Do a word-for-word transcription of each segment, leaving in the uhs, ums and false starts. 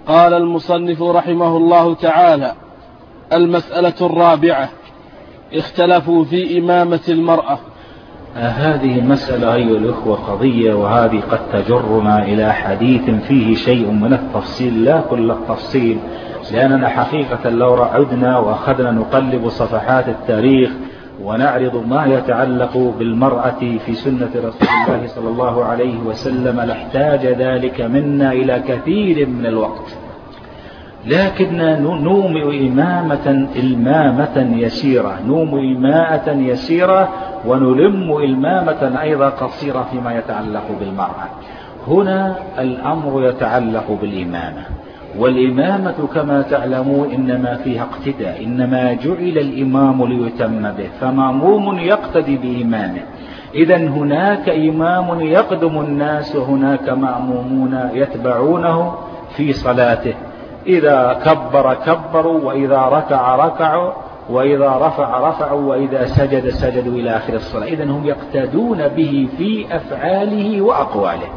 قال المصنف رحمه الله تعالى: المسألة الرابعة: اختلفوا في إمامة المرأة. هذه المسألة أيها الأخوة قضية، وهذه قد تجرنا إلى حديث فيه شيء من التفصيل، لا كل التفصيل، لأننا حقيقة لو عدنا وأخذنا نقلب صفحات التاريخ ونعرض ما يتعلق بالمرأة في سنة رسول الله صلى الله عليه وسلم لاحتاج ذلك منا إلى كثير من الوقت، لكننا نومئ إمامة إلمامة يسيرة، نومئ إماءة يسيرة ونلم إلمامة أيضا قصيرة فيما يتعلق بالمرأة. هنا الأمر يتعلق بالإمامة، والإمامة كما تعلمون إنما فيها اقتداء، إنما جعل الإمام ليتم به، فمأموم يقتدي بإمامه. إذن هناك إمام يقدم الناس وهناك مأمومون يتبعونه في صلاته، إذا كبر كبروا، وإذا ركع ركعوا، وإذا رفع رفعوا، وإذا سجد سجدوا إلى آخر الصلاة. إذن هم يقتدون به في أفعاله وأقواله.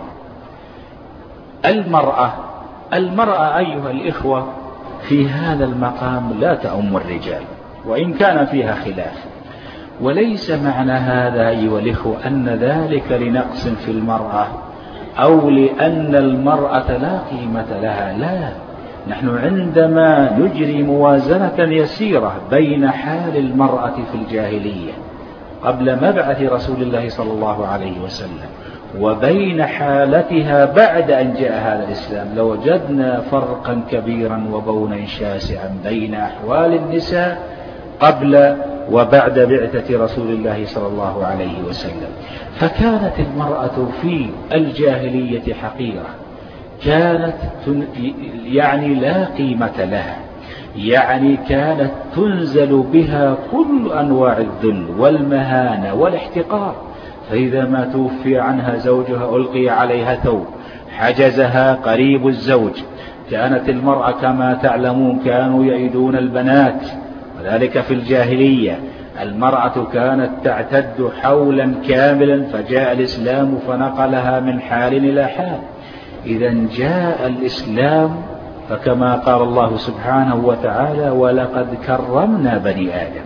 المرأة المرأة أيها الإخوة في هذا المقام لا تؤم الرجال، وإن كان فيها خلاف، وليس معنى هذا أيها الإخوة أن ذلك لنقص في المرأة أو لأن المرأة لا قيمة لها، لا. نحن عندما نجري موازنة يسيرة بين حال المرأة في الجاهلية قبل مبعث رسول الله صلى الله عليه وسلم وبين حالتها بعد أن جاء هذا الإسلام، لوجدنا فرقا كبيرا وبونا شاسعا بين أحوال النساء قبل وبعد بعثة رسول الله صلى الله عليه وسلم. فكانت المرأة في الجاهلية حقيرة، كانت يعني لا قيمة لها، يعني كانت تنزل بها كل أنواع الذل والمهانة والاحتقار. فإذا ما توفي عنها زوجها ألقي عليها ثوب حجزها قريب الزوج. كانت المرأة كما تعلمون كانوا يعيدون البنات، وذلك في الجاهلية. المرأة كانت تعتد حولا كاملا، فجاء الإسلام فنقلها من حال إلى حال. إذا جاء الإسلام فكما قال الله سبحانه وتعالى: ولقد كرمنا بني آدم.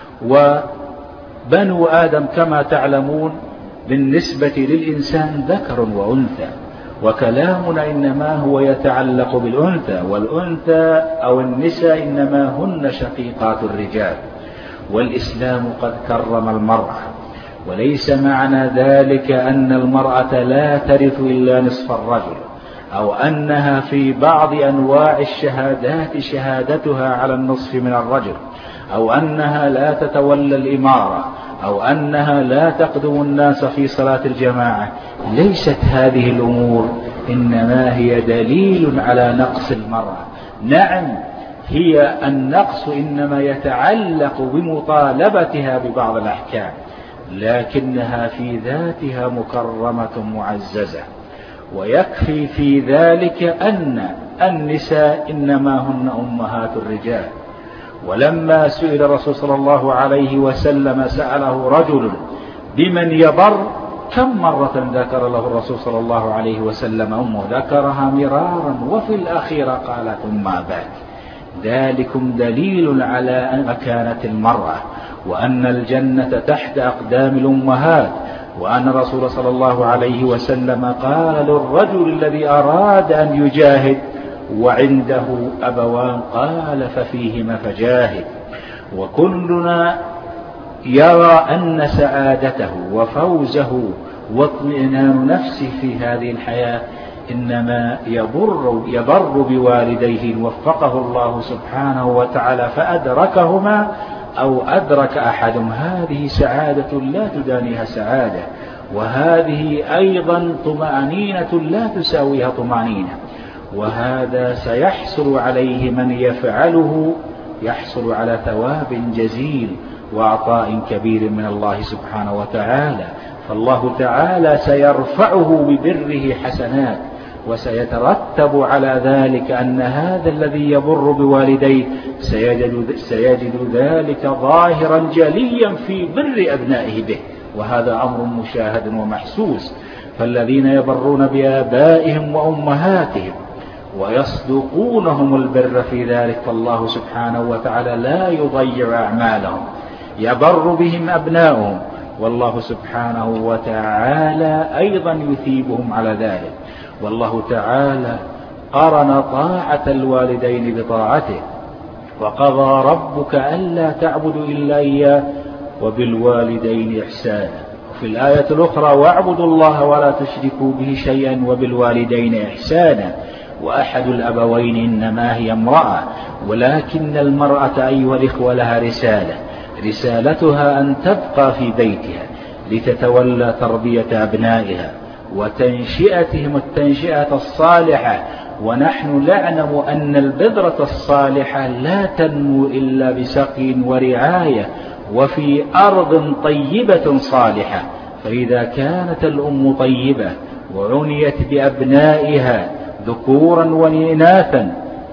وبنو آدم كما تعلمون بالنسبة للإنسان ذكر وأنثى، وكلامنا إنما هو يتعلق بالأنثى، والأنثى أو النساء إنما هن شقيقات الرجال. والإسلام قد كرم المرأة، وليس معنى ذلك أن المرأة لا ترث إلا نصف الرجل، أو أنها في بعض أنواع الشهادات شهادتها على النصف من الرجل، أو أنها لا تتولى الإمارة، أو أنها لا تقدم الناس في صلاة الجماعة. ليست هذه الأمور، إنما هي دليل على نقص المرأة. نعم، هي النقص إنما يتعلق بمطالبتها ببعض الأحكام، لكنها في ذاتها مكرمة معززة. ويكفي في ذلك أن النساء إنما هن أمهات الرجال. ولما سئل الرسول صلى الله عليه وسلم سأله رجل بمن يبر، كم مرة ذكر له الرسول صلى الله عليه وسلم أمه؟ ذكرها مرارا، وفي الأخيرة قال: ثم أباك. ذلكم دليل على مكانة المرأة، وأن الجنة تحت أقدام الأمهات، وأن الرسول صلى الله عليه وسلم قال للرجل الذي أراد أن يجاهد وعنده أبوان قال: ففيهما فجاهد. وكلنا يرى أن سعادته وفوزه واطمئنان نفسه في هذه الحياة إنما يبر, يبر بوالديه وفقه الله سبحانه وتعالى فأدركهما أو أدرك أحدهم. هذه سعادة لا تدانيها سعادة، وهذه أيضا طمأنينة لا تساويها طمأنينة. وهذا سيحصل عليه من يفعله، يحصل على ثواب جزيل وعطاء كبير من الله سبحانه وتعالى. فالله تعالى سيرفعه ببره حسنات، وسيترتب على ذلك أن هذا الذي يبر بوالديه سيجد, سيجد ذلك ظاهرا جليا في بر أبنائه به، وهذا أمر مشاهد ومحسوس. فالذين يبرون بآبائهم وأمهاتهم ويصدقونهم البر في ذلك، فالله سبحانه وتعالى لا يضيع أعمالهم، يبر بهم أبناؤهم، والله سبحانه وتعالى أيضا يثيبهم على ذلك. والله تعالى قرن طاعة الوالدين بطاعته، وقضى ربك ألا تعبدوا إلا إياه وبالوالدين إحسانا. وفي الآية الأخرى واعبدوا الله ولا تشركوا به شيئا وبالوالدين إحسانا. وأحد الأبوين إنما هي امرأة، ولكن المرأة أيها الإخوة لها رسالة، رسالتها أن تبقى في بيتها لتتولى تربية أبنائها وتنشئتهم التنشئة الصالحة. ونحن نعلم أن البذرة الصالحة لا تنمو إلا بسقي ورعاية وفي أرض طيبة صالحة. فإذا كانت الأم طيبة وعنيت بأبنائها ذكورا وإناثا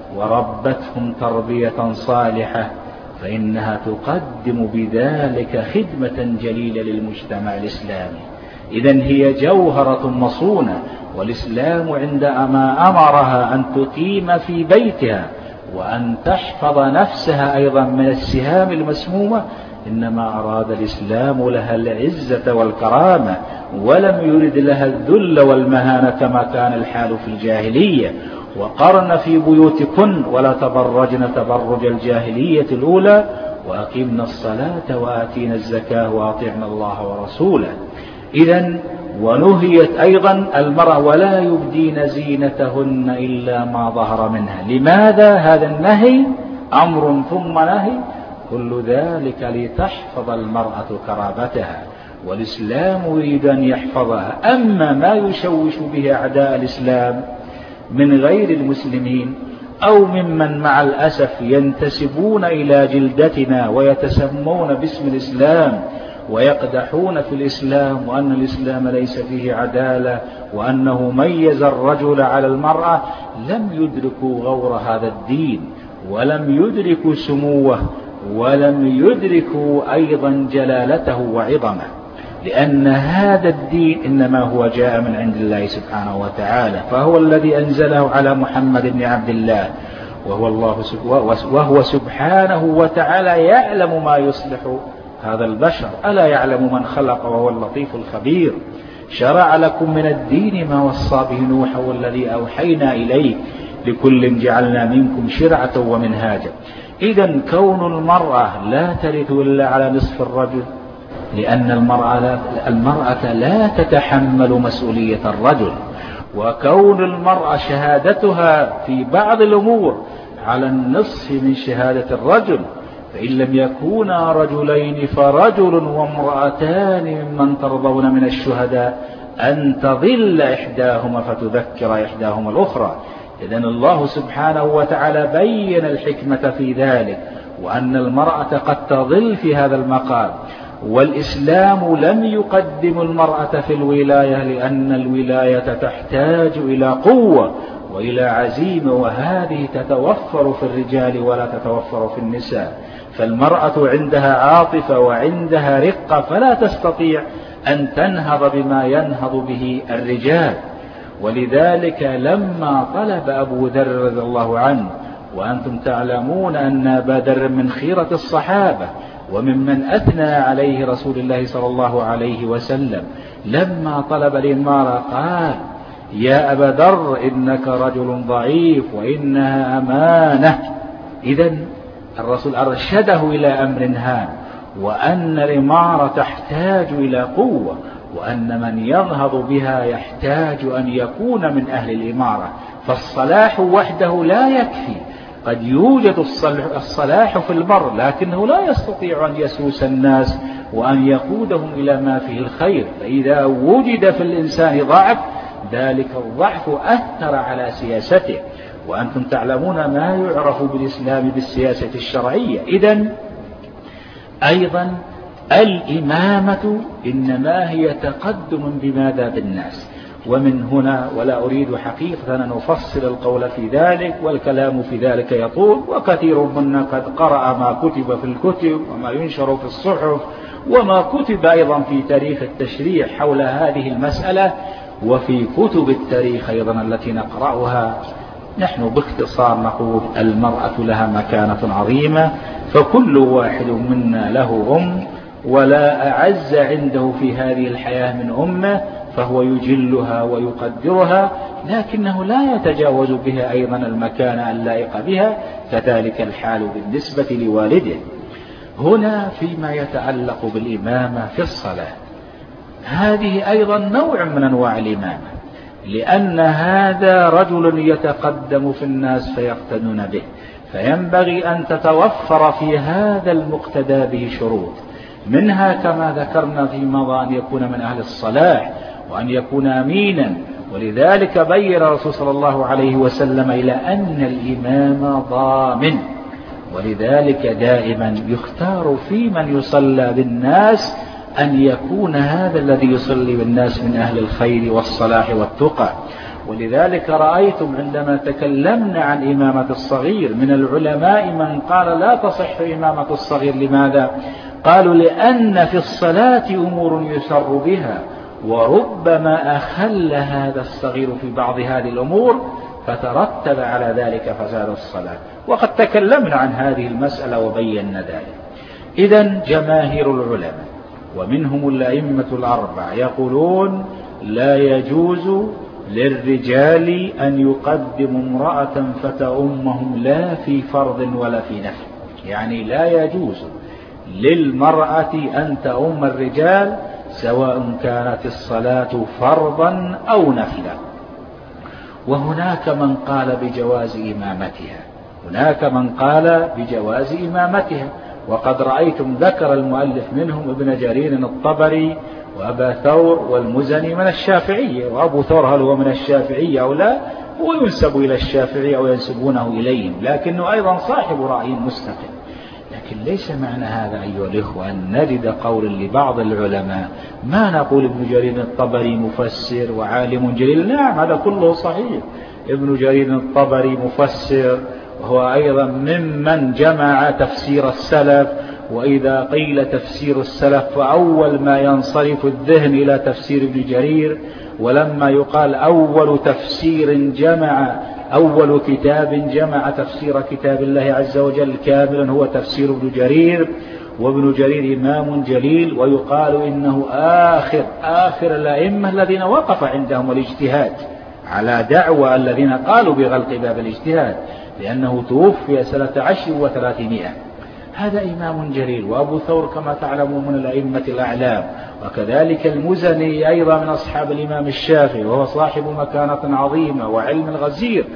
وربتهم تربية صالحة فإنها تقدم بذلك خدمة جليلة للمجتمع الإسلامي. إذن هي جوهرة مصونة، والإسلام عندما أمرها أن تقيم في بيتها وأن تحفظ نفسها أيضا من السهام المسمومة، إنما أراد الإسلام لها العزة والكرامة، ولم يرد لها الذل والمهانة كما كان الحال في الجاهلية. وقرن في بيوتكن ولا تبرجن تبرج الجاهلية الأولى وأقمنا الصلاة وآتينا الزكاة وأطعنا الله ورسوله. إذن ونهيت أيضا المرأة ولا يبدين زينتهن إلا ما ظهر منها. لماذا هذا النهي؟ أمر ثم نهي، كل ذلك لتحفظ المرأة كرامتها، والإسلام يريد أن يحفظها. أما ما يشوش به أعداء الإسلام من غير المسلمين أو ممن مع الأسف ينتسبون إلى جلدتنا ويتسمون باسم الإسلام ويقدحون في الإسلام وأن الإسلام ليس فيه عدالة وأنه ميز الرجل على المرأة، لم يدركوا غور هذا الدين ولم يدركوا سموه ولم يدركوا أيضا جلالته وعظمه، لأن هذا الدين إنما هو جاء من عند الله سبحانه وتعالى، فهو الذي أنزله على محمد بن عبد الله، وهو, الله وهو سبحانه وتعالى يعلم ما يصلح هذا البشر. ألا يعلم من خلق وهو اللطيف الخبير. شرع لكم من الدين ما وصى به نوح والذي أوحينا إليك لكل جعلنا منكم شرعة ومنهاجا. إذن كون المرأة لا ترث إلا على نصف الرجل، لأن المرأة لا, المرأة لا تتحمل مسؤولية الرجل. وكون المرأة شهادتها في بعض الأمور على النصف من شهادة الرجل، فإن لم يكونا رجلين فرجل وامرأتان ممن ترضون من الشهداء أن تضل إحداهما فتذكر إحداهما الأخرى. إذن الله سبحانه وتعالى بين الحكمة في ذلك، وأن المرأة قد تضل في هذا المقام. والإسلام لم يقدم المرأة في الولاية، لأن الولاية تحتاج إلى قوة وإلى عزيمة، وهذه تتوفر في الرجال ولا تتوفر في النساء. فالمرأة عندها عاطفة وعندها رقة، فلا تستطيع أن تنهض بما ينهض به الرجال. ولذلك لما طلب أبو ذر رضي الله عنه، وأنتم تعلمون أن أبا ذر من خيرة الصحابة وممن أثنى عليه رسول الله صلى الله عليه وسلم، لما طلب الإمارة قال: يا أبا ذر إنك رجل ضعيف وإنها أمانة. إذن الرسول أرشده إلى أمر هام، وأن الإمارة تحتاج إلى قوة، وأن من ينهض بها يحتاج أن يكون من أهل الإمارة. فالصلاح وحده لا يكفي، قد يوجد الصلاح في البر لكنه لا يستطيع أن يسوس الناس وأن يقودهم إلى ما فيه الخير. فإذا وجد في الإنسان ضعف، ذلك الضعف أثر على سياسته، وأنتم تعلمون ما يعرف بالإسلام بالسياسة الشرعية. إذن أيضا الإمامة إنما هي تقدم بماذا بالناس. ومن هنا، ولا أريد حقيقة أن أفصل القول في ذلك، والكلام في ذلك يطول، وكثير منا قد قرأ ما كتب في الكتب وما ينشر في الصحف وما كتب أيضا في تاريخ التشريع حول هذه المسألة، وفي كتب التاريخ أيضا التي نقرأها نحن باختصار نقول المرأة لها مكانة عظيمة، فكل واحد منا له أم، ولا أعز عنده في هذه الحياة من أمه، فهو يجلها ويقدرها، لكنه لا يتجاوز بها أيضا المكان اللائق بها. كذلك الحال بالنسبة لوالده. هنا فيما يتعلق بالإمامة في الصلاة، هذه أيضا نوع من أنواع الإمامة، لأن هذا رجل يتقدم في الناس فيقتدون به، فينبغي أن تتوفر في هذا المقتدى به شروط، منها كما ذكرنا في مضى أن يكون من أهل الصلاح وأن يكون أمينا. ولذلك بين الرسول صلى الله عليه وسلم إلى أن الإمام ضامن، ولذلك دائما يختار في من يصلى بالناس أن يكون هذا الذي يصلي بالناس من أهل الخير والصلاح والتقى. ولذلك رأيتم عندما تكلمنا عن إمامة الصغير من العلماء من قال لا تصح إمامة الصغير. لماذا؟ قالوا لأن في الصلاة أمور يسر بها، وربما أخل هذا الصغير في بعض هذه الأمور فترتب على ذلك فساد الصلاة، وقد تكلمنا عن هذه المسألة وبينا ذلك. إذن جماهير العلماء ومنهم الأئمة الأربعة يقولون لا يجوز للرجال أن يقدموا امرأة فتأمهم لا في فرض ولا في نفل، يعني لا يجوز للمرأة أن تأم الرجال سواء كانت الصلاة فرضا أو نفلا. وهناك من قال بجواز إمامتها، هناك من قال بجواز إمامتها، وقد رأيتم ذكر المؤلف منهم ابن جرير الطبري وأبا ثور والمزني من الشافعية. وأبو ثور هل هو من الشافعية أو لا؟ هو ينسب إلى الشافعية أو ينسبونه إليهم، لكنه أيضا صاحب رأي مستقل. لكن ليس معنى هذا أيها الإخوة أن نجد قول لبعض العلماء ما نقول ابن جرير الطبري مفسر وعالم جليل. نعم هذا كله صحيح، ابن جرير الطبري مفسر، وهو أيضا ممن جمع تفسير السلف. وإذا قيل تفسير السلف فأول ما ينصرف الذهن إلى تفسير ابن جرير، ولما يقال أول تفسير جمع أول كتاب جمع تفسير كتاب الله عز وجل كاملا هو تفسير ابن جرير. وابن جرير إمام جليل، ويقال إنه آخر آخر الأئمة الذين وقف عندهم الاجتهاد على دعوى الذين قالوا بغلق باب الاجتهاد، لأنه توفي سنة عشر وثلاثمائة. هذا إمام جليل. وأبو ثور كما تعلمون من الأئمة الأعلام، وكذلك المزني أيضا من أصحاب الإمام الشافعي، وهو صاحب مكانة عظيمة وعلم غزير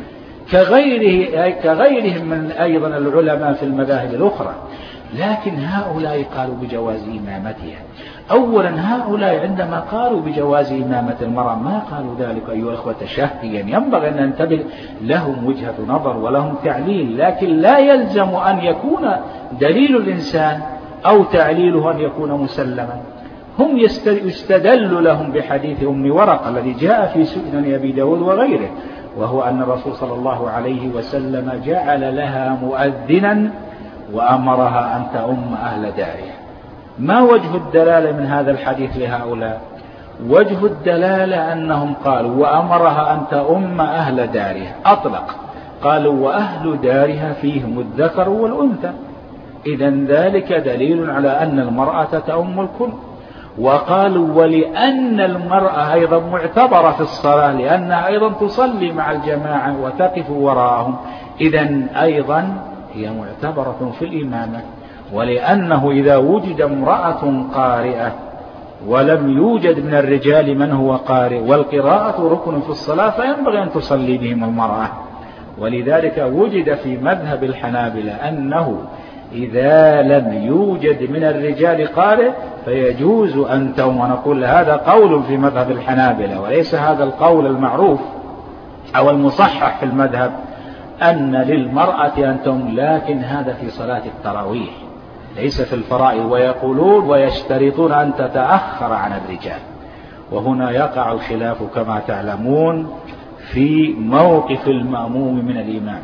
كغيره كغيرهم من أيضا العلماء في المذاهب الأخرى. لكن هؤلاء قالوا بجواز إمامتها. أولا هؤلاء عندما قالوا بجواز إمامة المرأة ما قالوا ذلك أيها الأخوة تشهيا، ينبغي أن ننتبه، لهم وجهة نظر ولهم تعليل، لكن لا يلزم أن يكون دليل الإنسان أو تعليله أن يكون مسلما. هم يستدل لهم بحديث أم ورقة الذي جاء في سنن أبي داود وغيره، وهو أن الرسول صلى الله عليه وسلم جعل لها مؤذنا وأمرها أن تؤم أهل دارها. ما وجه الدلالة من هذا الحديث لهؤلاء؟ وجه الدلالة أنهم قالوا وأمرها أن تؤم أهل دارها، أطلق، قالوا وأهل دارها فيهم الذكر والأنثى، إذن ذلك دليل على أن المرأة تؤم الكل. وقالوا ولأن المرأة أيضا معتبرة في الصلاة، لأنها أيضا تصلي مع الجماعة وتقف وراءهم، إذن أيضا هي معتبرة في الإمامة. ولأنه إذا وجد امرأة قارئة ولم يوجد من الرجال من هو قارئ، والقراءة ركن في الصلاة، فينبغي أن تصلي بهم المرأة. ولذلك وجد في مذهب الحنابلة أنه إذا لم يوجد من الرجال قارئ فيجوز أن تؤم. ونقول هذا قول في مذهب الحنابلة، وليس هذا القول المعروف أو المصحح في المذهب أن للمرأة أن تؤم، لكن هذا في صلاة التراويح ليس في الفرائض. ويقولون ويشترطون أن تتأخر عن الرجال. وهنا يقع الخلاف كما تعلمون في موقف المأموم من الإمام،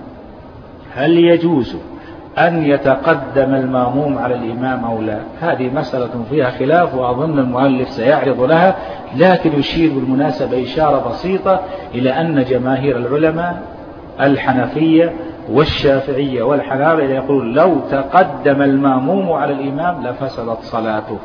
هل يجوز أن يتقدم المأموم على الإمام أو لا؟ هذه مسألة فيها خلاف، وأظن المؤلف سيعرض لها، لكن يشير بالمناسبة إشارة بسيطة إلى أن جماهير العلماء الحنفية والشافعية والحنابلة يقول لو تقدم المأموم على الإمام لفسدت صلاته،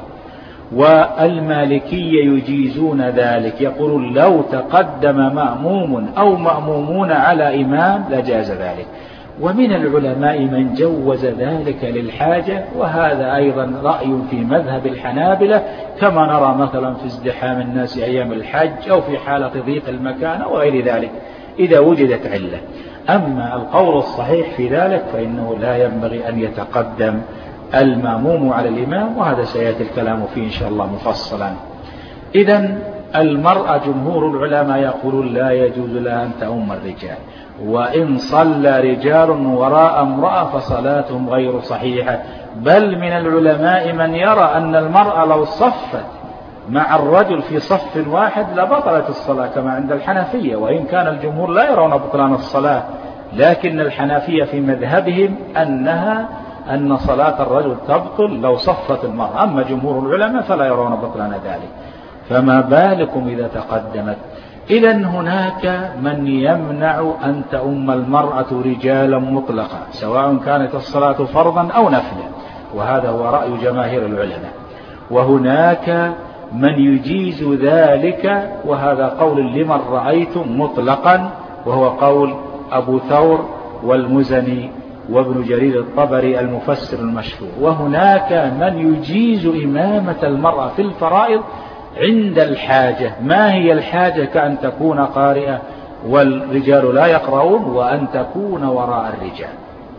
والمالكية يجيزون ذلك، يقولون لو تقدم مأموم أو مأمومون على إمام لجاز ذلك. ومن العلماء من جوز ذلك للحاجة، وهذا أيضا رأي في مذهب الحنابلة، كما نرى مثلا في ازدحام الناس أيام الحج أو في حالة ضيق المكان وغير ذلك إذا وجدت علة. أما القول الصحيح في ذلك فإنه لا ينبغي أن يتقدم المأموم على الإمام، وهذا سيأتي الكلام فيه إن شاء الله مفصلا. إذن المرأة جمهور العلماء يقولون لا يجوز لها أن تؤم الرجال، وإن صلى رجال وراء امرأة فصلاتهم غير صحيحة، بل من العلماء من يرى أن المرأة لو صفت مع الرجل في صف واحد لبطلت الصلاة كما عند الحنفية، وإن كان الجمهور لا يرون بطلان الصلاة، لكن الحنفية في مذهبهم أنها أن صلاة الرجل تبطل لو صفت المرأة، أما جمهور العلماء فلا يرون بطلان ذلك، فما بالكم إذا تقدمت. إذن هناك من يمنع أن تؤم المرأة رجالا مطلقا سواء كانت الصلاة فرضا أو نفلا، وهذا هو رأي جماهير العلماء. وهناك من يجيز ذلك، وهذا قول لمن رأيتم مطلقا، وهو قول أبو ثور والمزني وابن جرير الطبري المفسر المشهور. وهناك من يجيز إمامة المرأة في الفرائض عند الحاجة. ما هي الحاجة؟ كأن تكون قارئة والرجال لا يقرؤون، وأن تكون وراء الرجال.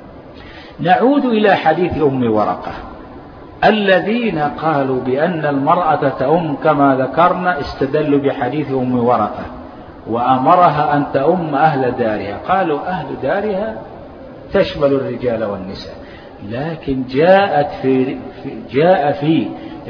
نعود إلى حديث أم ورقة. الذين قالوا بأن المرأة تؤم كما ذكرنا استدلوا بحديث أم ورقة وأمرها أن تؤم أهل دارها، قالوا أهل دارها تشمل الرجال والنساء، لكن جاءت في جاء في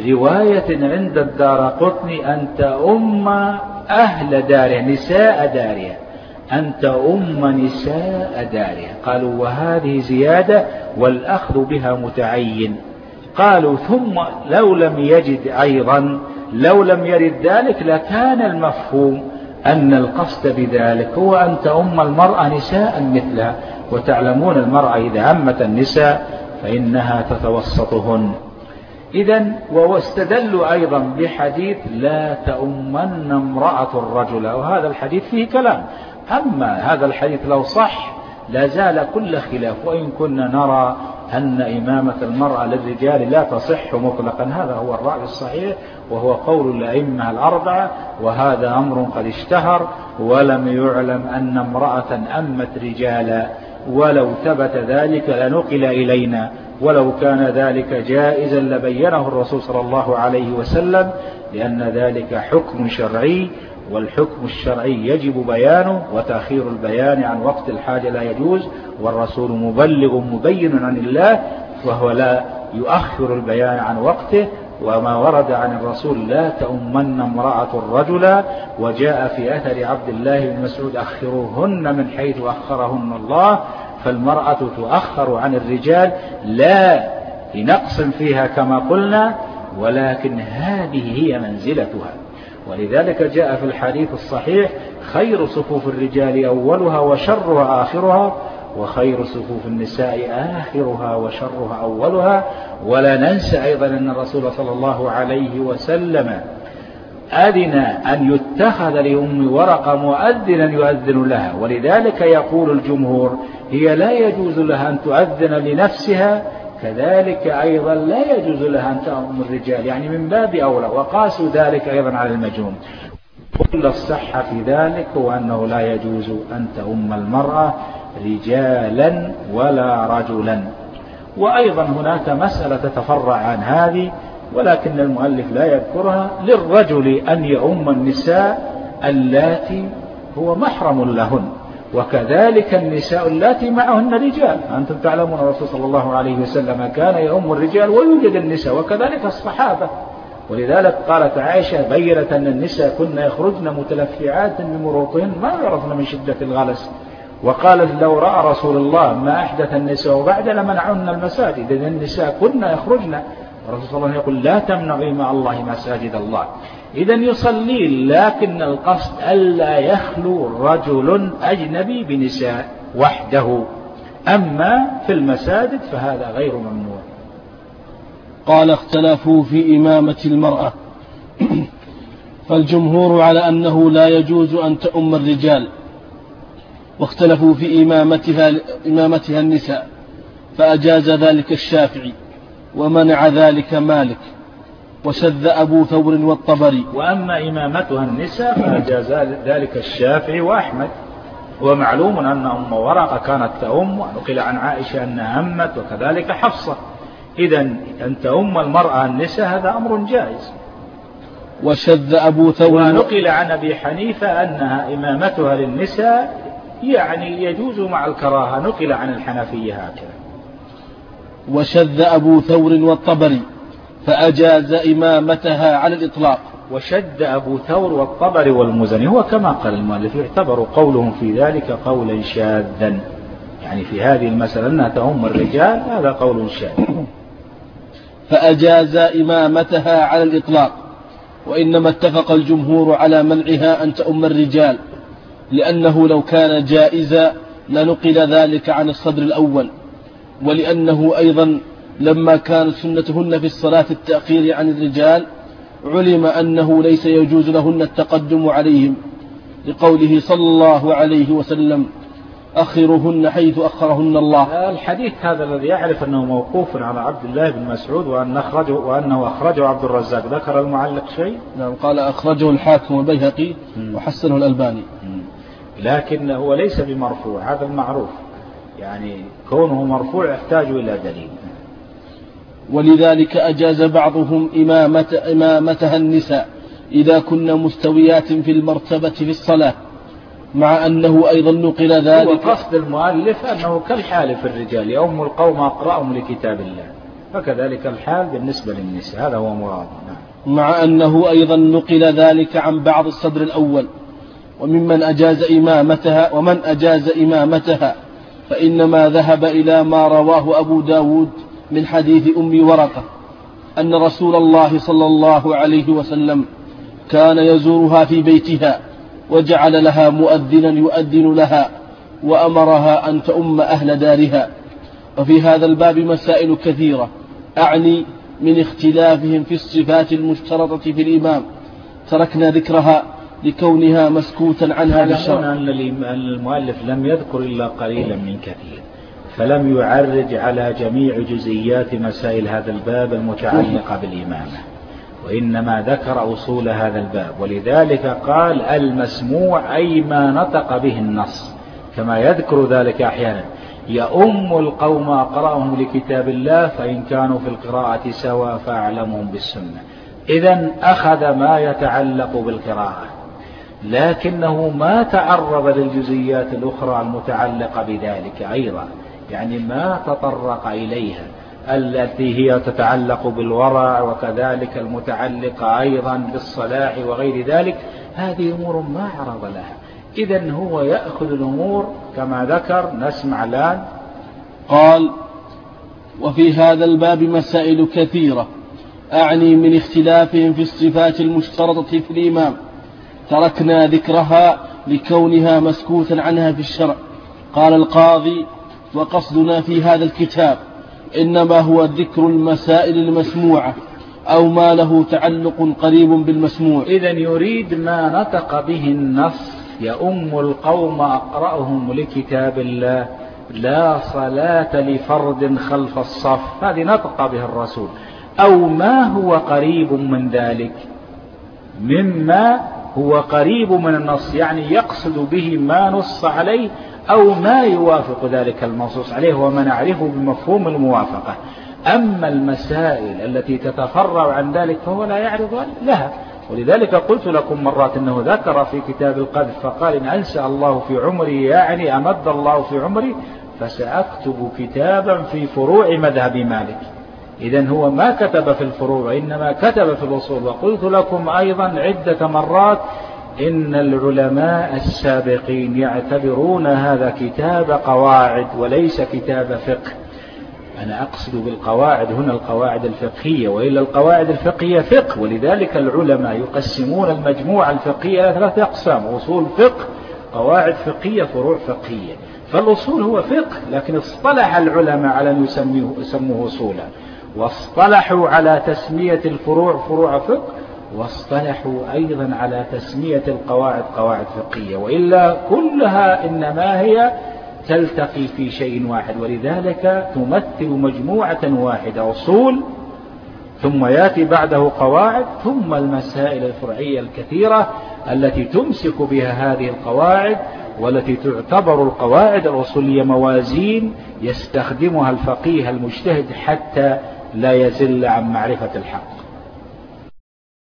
رواية عند الدارقطني أن تؤم أهل دارها نساء دارها، أن تؤم نساء دارها. قالوا وهذه زيادة والأخذ بها متعين. قالوا ثم لو لم يجد أيضا لو لم يرد ذلك لكان المفهوم أن القصد بذلك هو أن تؤم المرأة نساء مثلها، وتعلمون المرأة إذا أمت النساء فإنها تتوسطهن. إذن واستدلوا أيضا بحديث لا تؤمن امرأة الرجل، وهذا الحديث فيه كلام. أما هذا الحديث لو صح لا زال كل خلاف، وإن كنا نرى أن إمامة المرأة للرجال لا تصح مطلقا، هذا هو الرأي الصحيح وهو قول الأئمة الأربعة، وهذا أمر قد اشتهر ولم يعلم أن امرأة أمت رجالا، ولو ثبت ذلك لنقل إلينا، ولو كان ذلك جائزا لبينه الرسول صلى الله عليه وسلم، لأن ذلك حكم شرعي، والحكم الشرعي يجب بيانه، وتأخير البيان عن وقت الحاجة لا يجوز، والرسول مبلغ مبين عن الله وهو لا يؤخر البيان عن وقته. وما ورد عن الرسول لا تؤمن امرأة الرجل، وجاء في أثر عبد الله بن مسعود أخروهن من حيث أخرهن الله، فالمرأة تؤخر عن الرجال لا لنقص فيها كما قلنا، ولكن هذه هي منزلتها. ولذلك جاء في الحديث الصحيح خير صفوف الرجال أولها وشرها آخرها، وخير صفوف النساء آخرها وشرها أولها. ولا ننسى أيضا أن الرسول صلى الله عليه وسلم أذن أن يتخذ لأم ورقة مؤذنا يؤذن لها، ولذلك يقول الجمهور هي لا يجوز لها أن تؤذن لنفسها، كذلك أيضا لا يجوز لها أن تؤم الرجال، يعني من باب أولى، وقاسوا ذلك أيضا على المجنون. كل الصحة في ذلك هو أنه لا يجوز أن تؤم المرأة رجالا ولا رجلا. وأيضا هناك مسألة تتفرع عن هذه ولكن المؤلف لا يذكرها، للرجل أن يؤم النساء اللاتي هو محرم لهن، وكذلك النساء اللاتي معهن رجال. أنتم تعلمون الرسول صلى الله عليه وسلم كان يؤم الرجال ويوجد النساء، وكذلك الصحابة. ولذلك قالت عائشة بيّنت أن النساء كن يخرجن متلفعات بمروطهن ما يعرفن من شدة الغلس، وقالت لو رأى رسول الله ما أحدث النساء بعد لمنعهن المساجد، إذن النساء كن يخرجن. الرسول صلى الله عليه وسلم يقول لا تمنعوا مع الله مساجد الله. إذن يصلي، لكن القصد ألا يخلو رجل أجنبي بنساء وحده، أما في المساجد فهذا غير ممنوع. قال اختلفوا في إمامة المرأة فالجمهور على أنه لا يجوز أن تؤم الرجال، واختلفوا في إمامتها, إمامتها النساء، فأجاز ذلك الشافعي ومنع ذلك مالك، وشذ أبو ثور والطبري. وأما إمامتها النساء فأجاز ذلك الشافعي وأحمد. ومعلوم أن أم ورقة كانت تأم، ونقل عن عائشة أنها أمت، وكذلك حفصة. إذن أن تأم المرأة النساء هذا أمر جائز. وشذ أبو ثور. ونقل عن أبي حنيفة أنها إمامتها للنساء يعني يجوز مع الكراهة، نقل عن الحنفية هكذا. وشذ أبو ثور والطبري فأجاز إمامتها على الإطلاق. وشد أبو ثور والطبري والمزني، هو كما قال المؤلف يعتبر قولهم في ذلك قولا شاذا، يعني في هذه المسألة أنها تؤم الرجال هذا قول شاذ. فأجاز إمامتها على الإطلاق، وإنما اتفق الجمهور على منعها أن تؤم الرجال، لأنه لو كان جائزا لنقل ذلك عن الصدر الأول، ولأنه أيضا لما كان سنتهن في الصلاة التأخير عن الرجال علم أنه ليس يجوز لهن التقدم عليهم، لقوله صلى الله عليه وسلم أخرهن حيث أخرهن الله. الحديث هذا الذي يعرف أنه موقوف على عبد الله بن مسعود وأن أخرجه وأنه أخرجه عبد الرزاق، ذكر المعلق شيء؟ نعم، قال أخرجه الحاكم والبيهقي وحسنه الألباني. لكن هو ليس بمرفوع، هذا المعروف، يعني كونه مرفوع يحتاج إلى دليل. ولذلك أجاز بعضهم إمامة إمامتها النساء إذا كن مستويات في المرتبة في الصلاة، مع أنه أيضا نقل ذلك. وقصد المؤلف أنه كالحال في الرجال، يؤم القوم أقرأهم لكتاب الله، فكذلك الحال بالنسبة للنساء، هذا هو مراد. مع أنه أيضا نقل ذلك عن بعض الصدر الأول. وممن أجاز إمامتها ومن أجاز إمامتها فإنما ذهب إلى ما رواه أبو داود من حديث أم ورقة أن رسول الله صلى الله عليه وسلم كان يزورها في بيتها وجعل لها مؤذنا يؤذن لها وأمرها أن تؤم أهل دارها. وفي هذا الباب مسائل كثيرة، أعني من اختلافهم في الصفات المشترطة في الإمام، تركنا ذكرها لكونها مسكوتا عنها بالشرع. أن المؤلف لم يذكر إلا قليلا من كثير، فلم يعرج على جميع جزئيات مسائل هذا الباب المتعلقة بالإمامة، وإنما ذكر أصول هذا الباب. ولذلك قال المسموع أي ما نطق به النص، كما يذكر ذلك أحيانا، يؤم القوم أقرأهم لكتاب الله فإن كانوا في القراءة سواء فأعلمهم بالسنة. إذن أخذ ما يتعلق بالقراءة، لكنه ما تعرض للجزئيات الأخرى المتعلقة بذلك أيضا، يعني ما تطرق إليها التي هي تتعلق بالورع، وكذلك المتعلقة أيضا بالصلاح وغير ذلك، هذه أمور ما عرض لها. إذن هو يأخذ الأمور كما ذكر. نسمع الآن. قال وفي هذا الباب مسائل كثيرة، أعني من اختلافهم في الصفات المشترطة في الإمام، تركنا ذكرها لكونها مسكوتا عنها في الشرع. قال القاضي وقصدنا في هذا الكتاب إنما هو ذكر المسائل المسموعة أو ما له تعلق قريب بالمسموع. إذن يريد ما نطق به النص، يؤم القوم أقرأهم لكتاب الله، لا صلاة لفرد خلف الصف، هذه نطق به الرسول، أو ما هو قريب من ذلك مما هو قريب من النص، يعني يقصد به ما نص عليه أو ما يوافق ذلك المنصوص عليه وما نعرفه بمفهوم الموافقة. أما المسائل التي تتفرع عن ذلك فهو لا يعرض لها. ولذلك قلت لكم مرات أنه ذكر في كتاب القذف فقال إن أنشأ الله في عمري، يعني أمد الله في عمري، فسأكتب كتابا في فروع مذهب مالك. إذن هو ما كتب في الفروع، إنما كتب في الأصول. وقلت لكم أيضا عدة مرات إن العلماء السابقين يعتبرون هذا كتاب قواعد وليس كتاب فقه. أنا أقصد بالقواعد هنا القواعد الفقهية، وإلا القواعد الفقهية فقه، ولذلك العلماء يقسمون المجموعة الفقهية إلى ثلاثة أقسام: أصول فقه، قواعد فقهية، فروع فقهية. فالأصول هو فقه، لكن اصطلح العلماء على أن يسموه أصولا، واصطلحوا على تسمية الفروع فروع فقه، واصطلحوا أيضا على تسمية القواعد قواعد فقهية، وإلا كلها إنما هي تلتقي في شيء واحد. ولذلك تمثل مجموعة واحدة أصول، ثم يأتي بعده قواعد، ثم المسائل الفرعية الكثيرة التي تمسك بها هذه القواعد، والتي تعتبر القواعد الأصولية موازين يستخدمها الفقيه المجتهد حتى لا يزل عن معرفة الحق.